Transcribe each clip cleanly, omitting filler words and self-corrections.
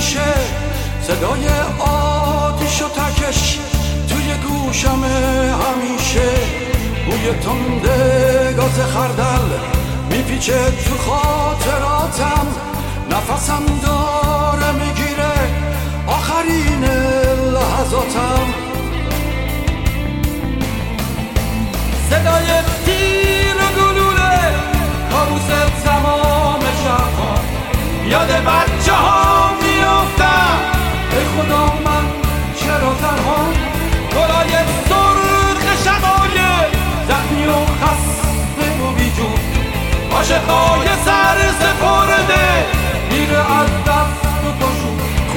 همیشه صدای آتیش و تکش توی گوشم همیشه، بوی تنده گاز خردل میپیچه تو خاطراتم، نفسم داره میگیره آخرین لحظاتم. صدای تیر و گلوله کابوس تمام شب‌ها، یاد بچه ها میافتم ای خدا من چرا تنها، گلای سرخ شقایق زخمی و خسته و بیجون، عاشقای سر سپرده میره از دست و پاشون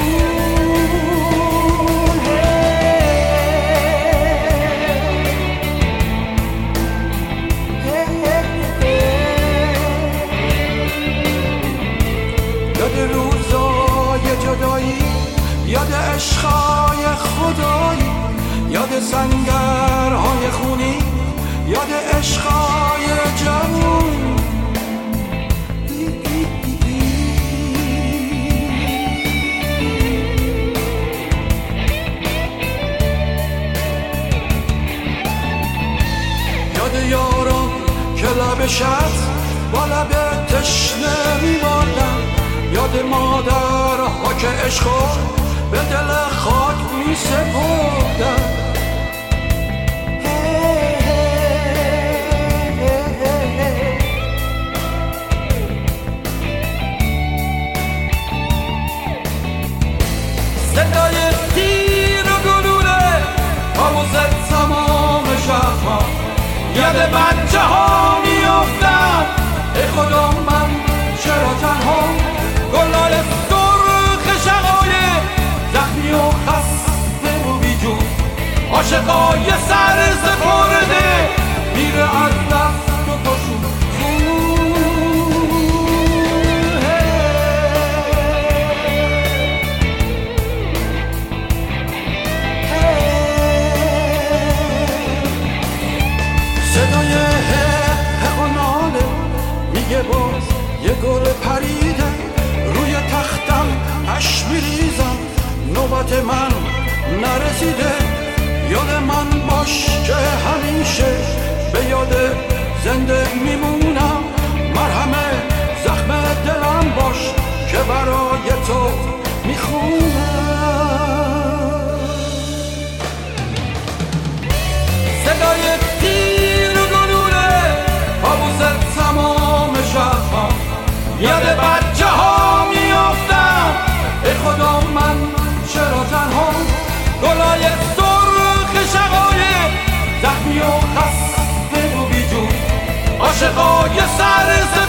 یاد روزای جدایی، یاد عشقای خدایی، یاد سنگرهای خونی، یاد عشقای جوون. یاد یارم که لب شط با لب تشنه میماندم، یاد مادرها که عشقا به دل خاک می سپردن. صدای تیر و گلوله کابوس تمام شب‌ها، یاد بچه ها میافتم ای خدا من چرا تنها، گلای سرخ شقایق زخمی و خسته و بیجون، عاشقای سر سپرده میره از دست و پاشون صدای حق و ناله میگه باز یه گل پریده روی تختم، اش میریزم نوبت من نرسیده، یاد من باش که همیشه به یاد زنده میمونم، مرهم زخم دلم باش که برای تو میخونم. صدای تیر و گلوله کابوس تمام شب‌ها، یاد بچه ها میافتم ای خدا من چرا تنها، گلای سرخ شقایق زخمی و خسته و بیجون، عاشقای سر